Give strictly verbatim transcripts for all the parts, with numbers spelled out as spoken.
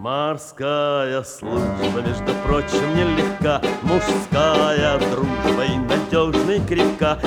Морская служба, между прочим, нелегка, мужская дружба и надежна и крепка.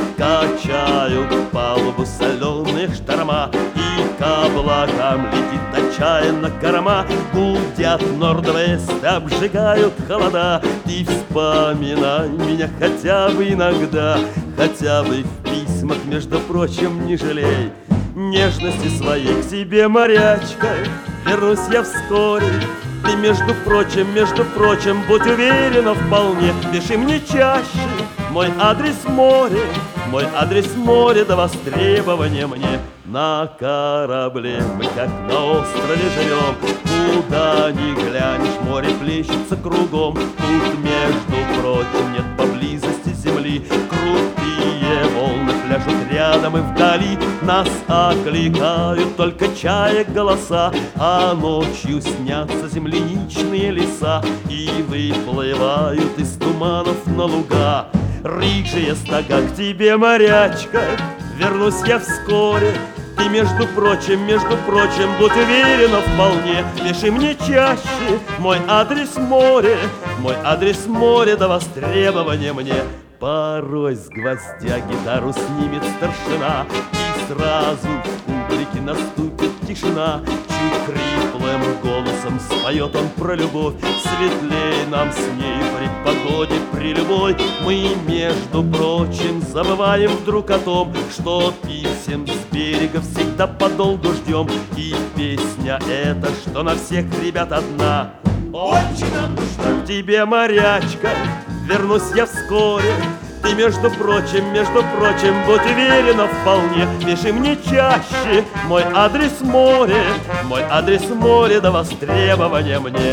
Качают палубу соленые шторма, и к облакам летит отчаянно корма. Гудят норд-вест, обжигают холода. Ты вспоминай меня хотя бы иногда, хотя бы в письмах, между прочим, не жалей. Нежности своей к тебе, морячка, вернусь я вскоре. Ты, между прочим, между прочим, будь уверена вполне, пиши мне чаще мой адрес море, мой адрес море до востребования мне. На корабле мы как на острове живем, куда ни глянешь, море плещется кругом. Тут, между прочим, нет поблизости земли, крутые волны пляшут рядом и вдали. Нас окликают только чаек голоса, а ночью снятся земляничные леса и выплывают из туманов на луга. Рыжие стога к тебе, морячка, вернусь я вскоре. Ты, между прочим, между прочим, будь уверена вполне, пиши мне чаще мой адрес море, мой адрес море до востребования мне. Порой с гвоздя гитару снимет старшина, и сразу в публике наступит тишина. Чуть хриплым голосом споет он про любовь, светлей нам с ней при погоде, при любой. Мы, между прочим, забываем вдруг о том, что писем с берега всегда подолгу ждем. И песня эта, что на всех ребят одна: очень нам нужна к тебе, морячка, вернусь я вскоре. Ты, между прочим, между прочим, будь уверена вполне, пиши мне чаще мой адрес море, мой адрес море до востребования мне.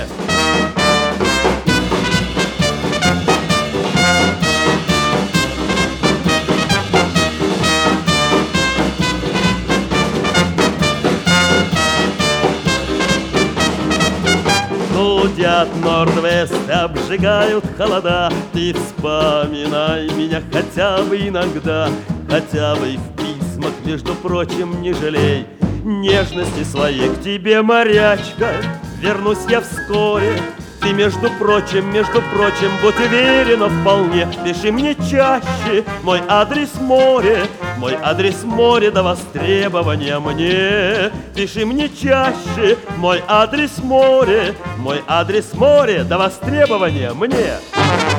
Гудят норд-вест, обжигают холода. Ты вспоминай меня хотя бы иногда, хотя бы в письмах, между прочим, не жалей. Нежности своей к тебе, морячка, вернусь я вскоре. Ты, между прочим, между прочим, будь уверена вполне, пиши мне чаще мой адрес море, мой адрес море до востребования мне. Пиши мне чаще мой адрес море, мой адрес море до востребования мне.